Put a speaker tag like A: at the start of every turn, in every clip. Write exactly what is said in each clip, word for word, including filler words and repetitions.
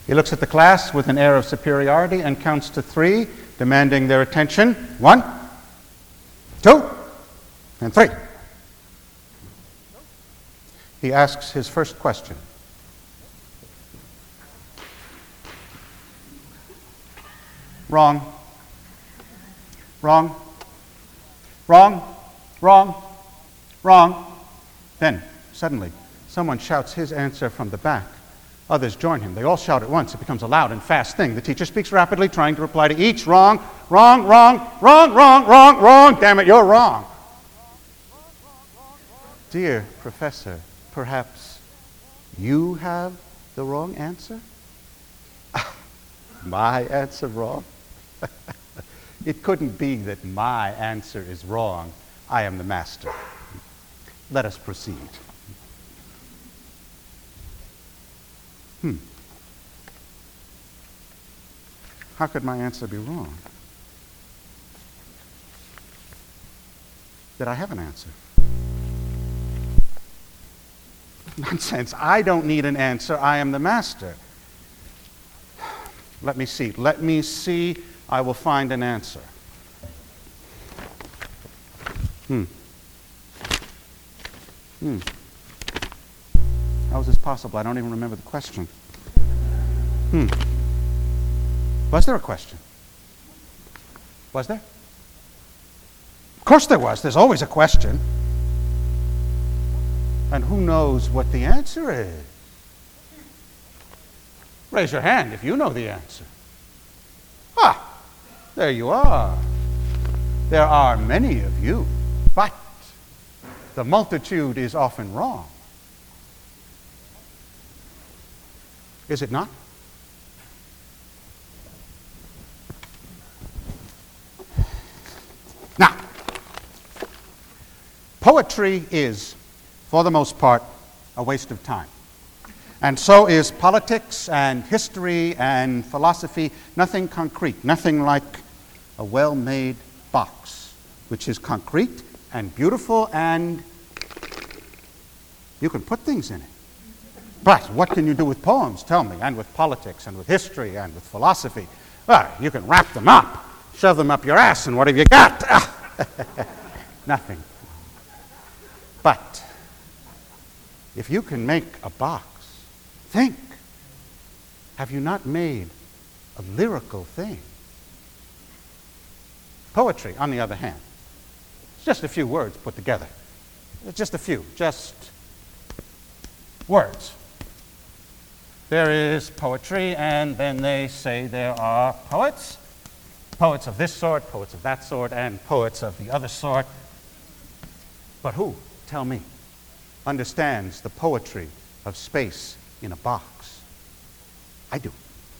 A: He looks at the class with an air of superiority and counts to three, demanding their attention. One, two, and three. He asks his first question. Wrong. Wrong. Wrong. Wrong. Wrong. Then, suddenly, someone shouts his answer from the back. Others join him. They all shout at once. It becomes a loud and fast thing. The teacher speaks rapidly, trying to reply to each. Wrong, wrong, wrong, wrong, wrong, wrong, wrong. Damn it, you're wrong. Dear professor, perhaps you have the wrong answer? My answer wrong? It couldn't be that my answer is wrong. I am the master. Let us proceed. Hmm. How could my answer be wrong? Did I have an answer? Nonsense. I don't need an answer. I am the master. Let me see. Let me see. I will find an answer. Hmm. Hmm. How is this possible? I don't even remember the question. Hmm. Was there a question? Was there? Of course there was. There's always a question. And who knows what the answer is? Raise your hand if you know the answer. Ah, there you are. There are many of you, but the multitude is often wrong. Is it not? Now, poetry is, for the most part, a waste of time. And so is politics and history and philosophy. Nothing concrete, nothing like a well-made box, which is concrete and beautiful, and you can put things in it. But what can you do with poems, tell me, and with politics, and with history, and with philosophy? Well, you can wrap them up, shove them up your ass, and what have you got? Nothing. But if you can make a box, think, have you not made a lyrical thing? Poetry, on the other hand, it's just a few words put together. It's just a few, just words. There is poetry, and then they say there are poets. Poets of this sort, poets of that sort, and poets of the other sort. But who, tell me, understands the poetry of space in a box? I do.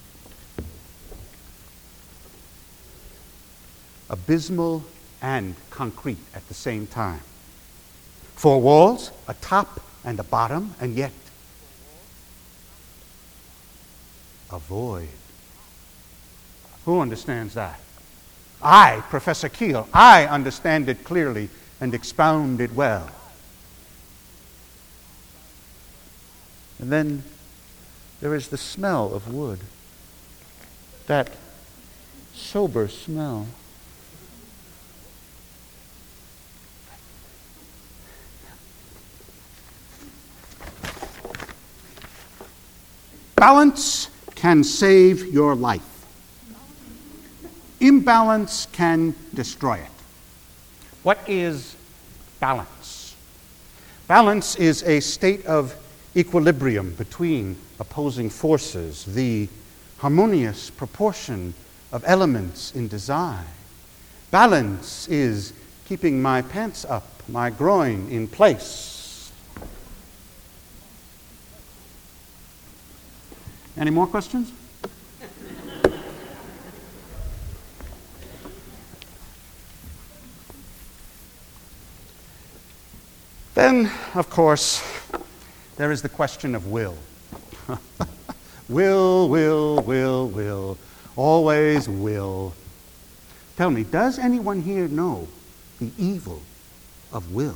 A: Abysmal and concrete at the same time. Four walls, a top and a bottom, and yet a void. Who understands that? I, Professor Keel, I understand it clearly and expound it well. And then there is the smell of wood, that sober smell. Balance can save your life. Imbalance can destroy it. What is balance? Balance is a state of equilibrium between opposing forces, the harmonious proportion of elements in design. Balance is keeping my pants up, my groin in place. Any more questions? Then, of course, there is the question of will. Will, will, will, will. Always will. Tell me, does anyone here know the evil of will?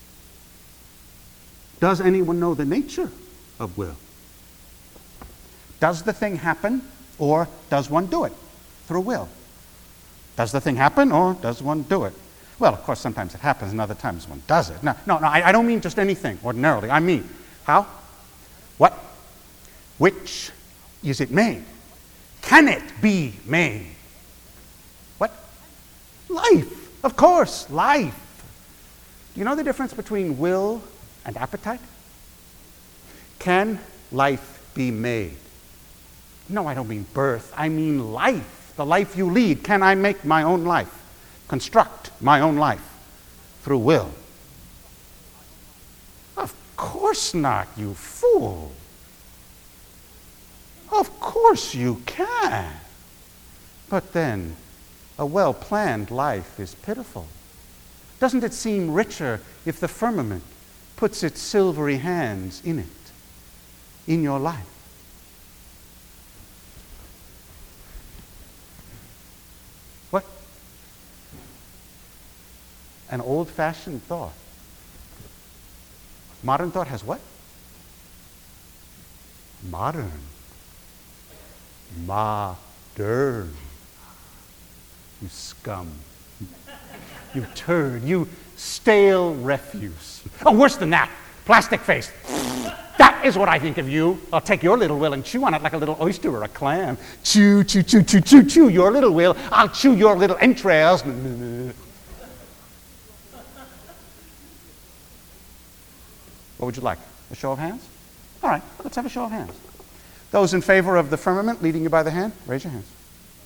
A: Does anyone know the nature of will? Does the thing happen, or does one do it through will? Does the thing happen, or does one do it? Well, of course, sometimes it happens, and other times one does it. No, no, no I, I don't mean just anything ordinarily. I mean, how? What? Which is it made? Can it be made? What? Life. Of course, life. Do you know the difference between will and appetite? Can life be made? No, I don't mean birth. I mean life. The life you lead. Can I make my own life? Construct my own life through will? Of course not, you fool. Of course you can. But then, a well-planned life is pitiful. Doesn't it seem richer if the firmament puts its silvery hands in it, in your life? What? An old-fashioned thought. Modern thought has what? Modern. Modern. You scum. You turd. You stale refuse. Oh, worse than that. Plastic face. That is what I think of you. I'll take your little will and chew on it like a little oyster or a clam. Chew, chew, chew, chew, chew, chew your little will. I'll chew your little entrails. What would you like? A show of hands? All right, let's have a show of hands. Those in favor of the firmament leading you by the hand, raise your hands.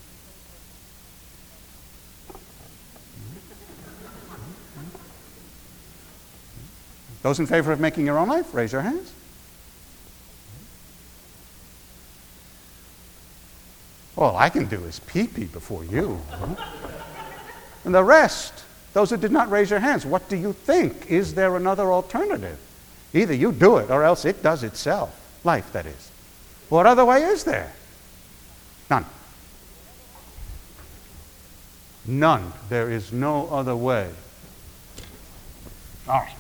A: Those in favor of making your own life, raise your hands. All I can do is pee-pee before you. And the rest, those who did not raise your hands, what do you think? Is there another alternative? Either you do it or else it does itself. Life, that is. What other way is there? None. None. There is no other way. All right.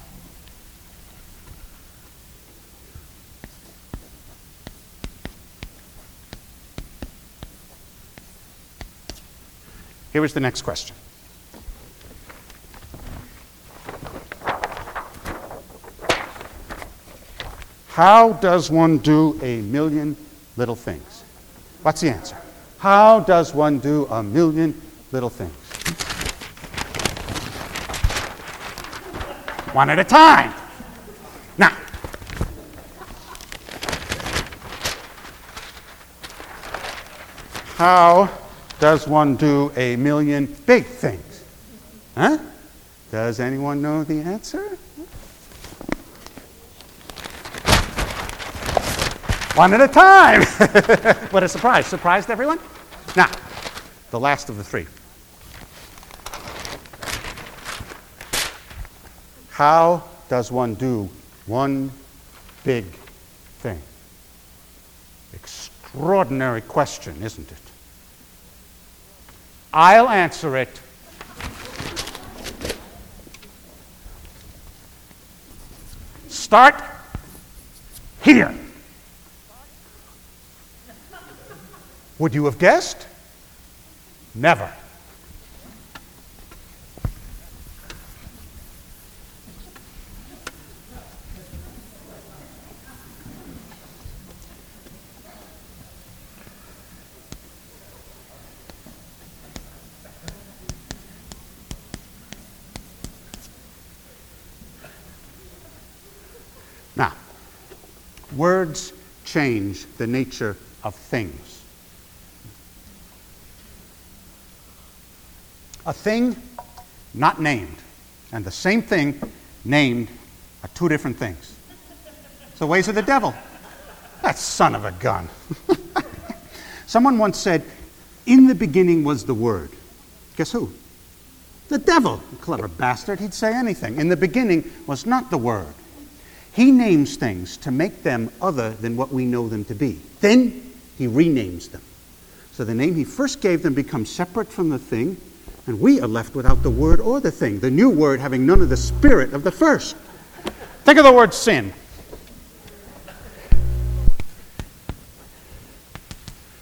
A: Here is the next question. How does one do a million little things? What's the answer? How does one do a million little things? One at a time. Now, how does one do a million big things? Huh? Does anyone know the answer? One at a time. What a surprise. Surprised everyone? Now, the last of the three. How does one do one big thing? Extraordinary question, isn't it? I'll answer it. Start here. Would you have guessed? Never. Now, words change the nature of things. A thing not named and the same thing named are two different things. It's the ways of the devil. That son of a gun. Someone once said, in the beginning was the Word. Guess who? The devil. Clever bastard. He'd say anything. In the beginning was not the Word. He names things to make them other than what we know them to be. Then he renames them. So the name he first gave them becomes separate from the thing, and we are left without the word or the thing, the new word having none of the spirit of the first. Think of the word sin.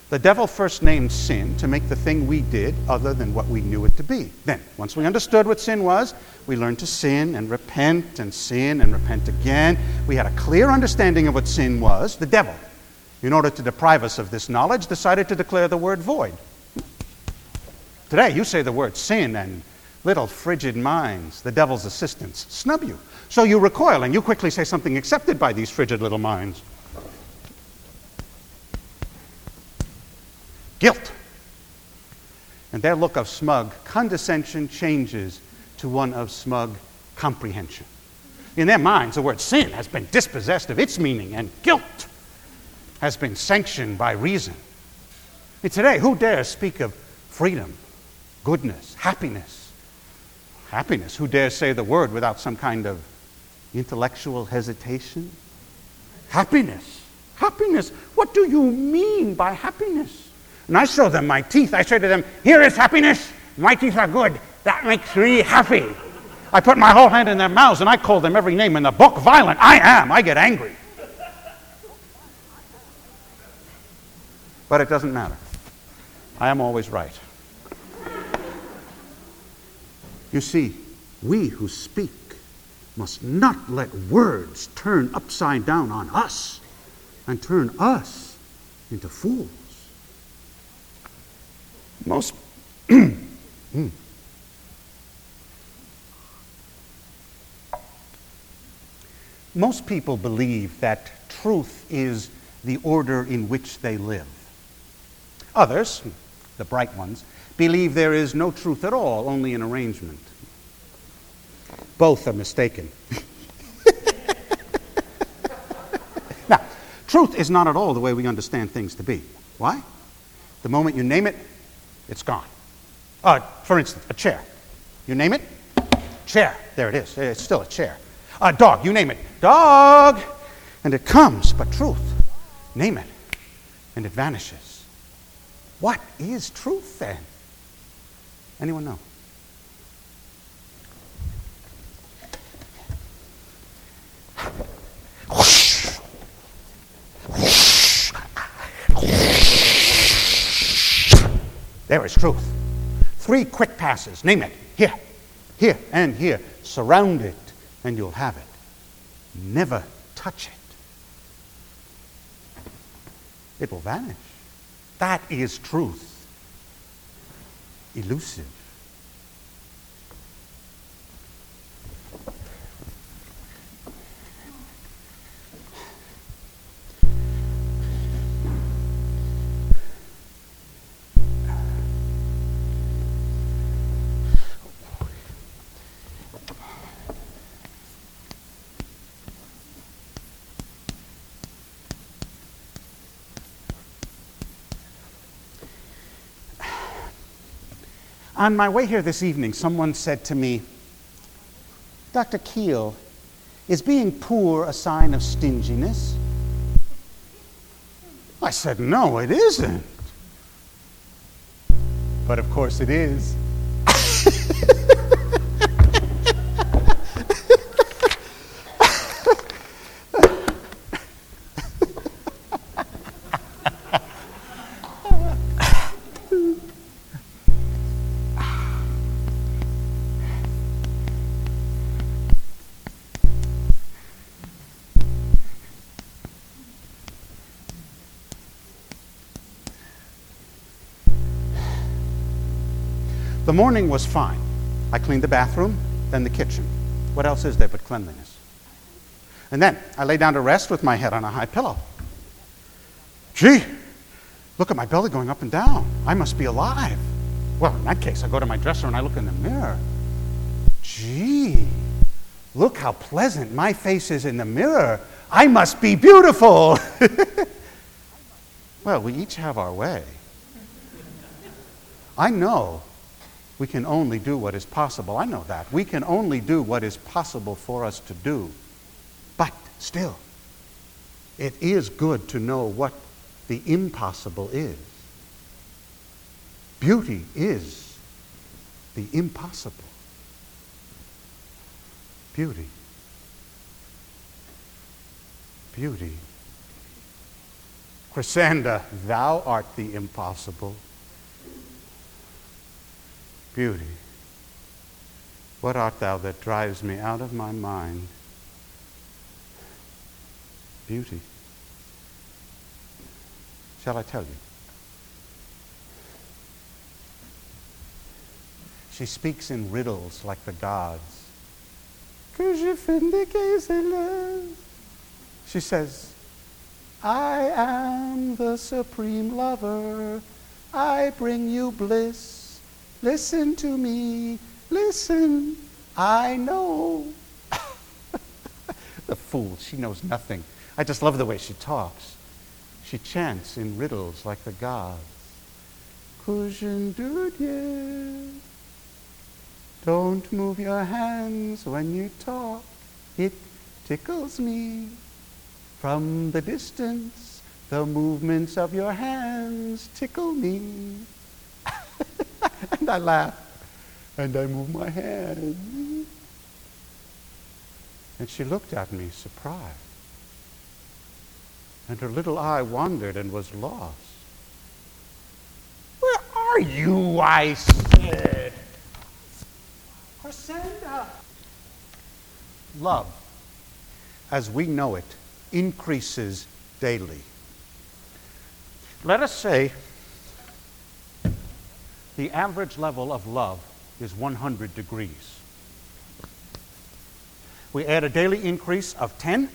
A: The devil first named sin to make the thing we did other than what we knew it to be. Then, once we understood what sin was, we learned to sin and repent and sin and repent again. We had a clear understanding of what sin was. The devil, in order to deprive us of this knowledge, decided to declare the word void. Today, you say the word sin, and little frigid minds, the devil's assistants, snub you. So you recoil, and you quickly say something accepted by these frigid little minds. Guilt. And their look of smug condescension changes to one of smug comprehension. In their minds, the word sin has been dispossessed of its meaning, and guilt has been sanctioned by reason. And today, who dares speak of freedom, goodness, happiness? Happiness. Who dares say the word without some kind of intellectual hesitation? Happiness. Happiness. What do you mean by happiness? And I show them my teeth. I say to them, here is happiness. My teeth are good. That makes me happy. I put my whole hand in their mouths and I call them every name in the book. Violent. I am. I get angry. But it doesn't matter. I am always right. You see, we who speak must not let words turn upside down on us and turn us into fools. Most mm. Most people believe that truth is the order in which they live. Others, the bright ones, believe there is no truth at all, only an arrangement. Both are mistaken. Now, truth is not at all the way we understand things to be. Why? The moment you name it, it's gone. Uh, for instance, a chair. You name it, chair. There it is. It's still a chair. A dog. You name it, dog. And it comes. But truth, name it, and it vanishes. What is truth then? Anyone know? There is truth. Three quick passes. Name it. Here, here, and here. Surround it, and you'll have it. Never touch it. It will vanish. That is truth. Elusive. On my way here this evening, someone said to me, Doctor Keel, is being poor a sign of stinginess? I said, no, it isn't. But of course it is. The morning was fine. I cleaned the bathroom, then the kitchen. What else is there but cleanliness? And then I lay down to rest with my head on a high pillow. Gee, look at my belly going up and down. I must be alive. Well, in that case, I go to my dresser and I look in the mirror. Gee, look how pleasant my face is in the mirror. I must be beautiful. Well, we each have our way. I know we can only do what is possible. I know that. We can only do what is possible for us to do. But still, it is good to know what the impossible is. Beauty is the impossible. Beauty. Beauty. Chrysanda, thou art the impossible. Beauty, what art thou that drives me out of my mind? Beauty. Shall I tell you? She speaks in riddles like the gods. Que je vindique love. She says, I am the supreme lover. I bring you bliss. Listen to me. Listen. I know. The fool. She knows nothing. I just love the way she talks. She chants in riddles like the gods. Que je ne Don't move your hands when you talk. It tickles me. From the distance, the movements of your hands tickle me. And I laugh, and I move my hand. And she looked at me surprised. And her little eye wandered and was lost. Where are you, I said? Chrysanda. Love, as we know it, increases daily. Let us say the average level of love is one hundred degrees. We add a daily increase of ten.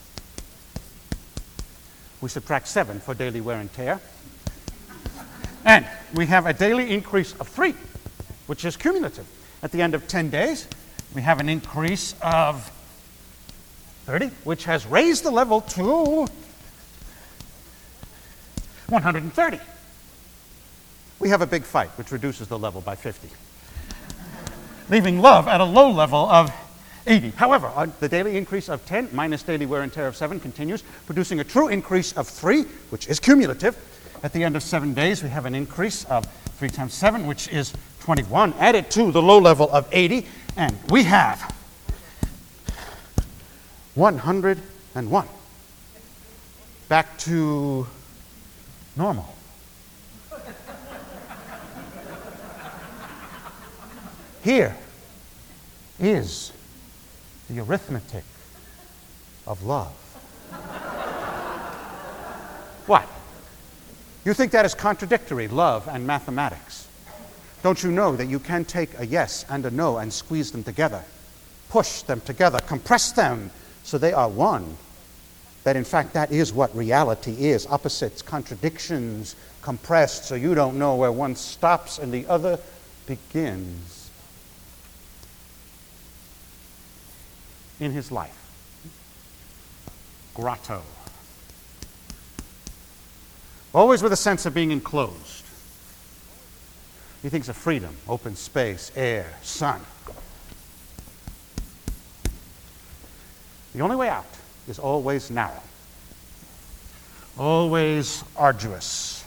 A: We subtract seven for daily wear and tear. And we have a daily increase of three, which is cumulative. At the end of ten days, we have an increase of thirty, which has raised the level to one hundred thirty. We have a big fight, which reduces the level by fifty, leaving love at a low level of eighty. However, uh, the daily increase of ten minus daily wear and tear of seven continues, producing a true increase of three, which is cumulative. At the end of seven days, we have an increase of three times seven, which is twenty-one, added to the low level of eighty, and we have one hundred one. Back to normal. Here is the arithmetic of love. What? You think that is contradictory, love and mathematics? Don't you know that you can take a yes and a no and squeeze them together, push them together, compress them so they are one? That in fact that is what reality is. Opposites, contradictions, compressed so you don't know where one stops and the other begins. In his life, grotto. Always with a sense of being enclosed. He thinks of freedom, open space, air, sun. The only way out is always narrow, always arduous.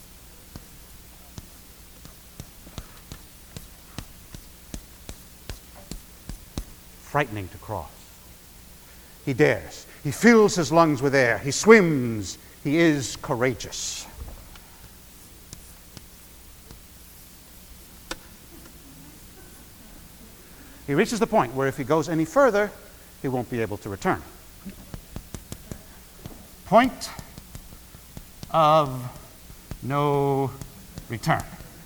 A: Frightening to cross. He dares. He fills his lungs with air. He swims. He is courageous. He reaches the point where if he goes any further, he won't be able to return. Point of no return.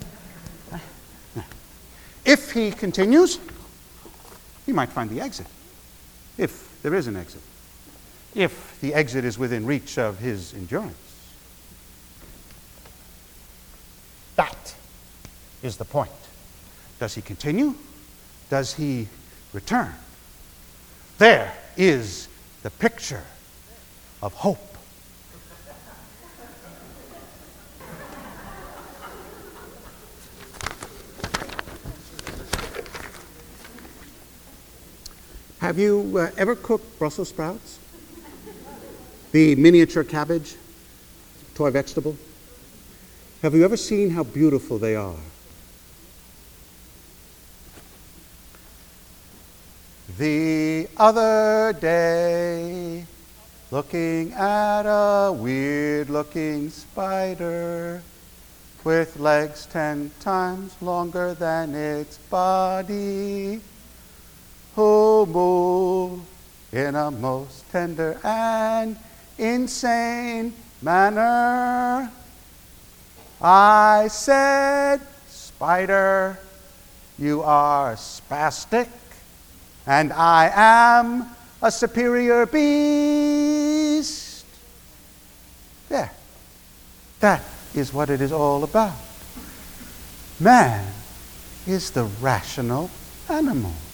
A: If he continues, he might find the exit, if there is an exit, if the exit is within reach of his endurance. That is the point. Does he continue? Does he return? There is the picture of hope. Have you uh, ever cooked Brussels sprouts? The miniature cabbage, toy vegetable? Have you ever seen how beautiful they are? The other day, looking at a weird-looking spider with legs ten times longer than its body, who moved in a most tender and insane manner. I said, "Spider, you are spastic, and I am a superior beast." There. That is what it is all about. Man is the rational animal.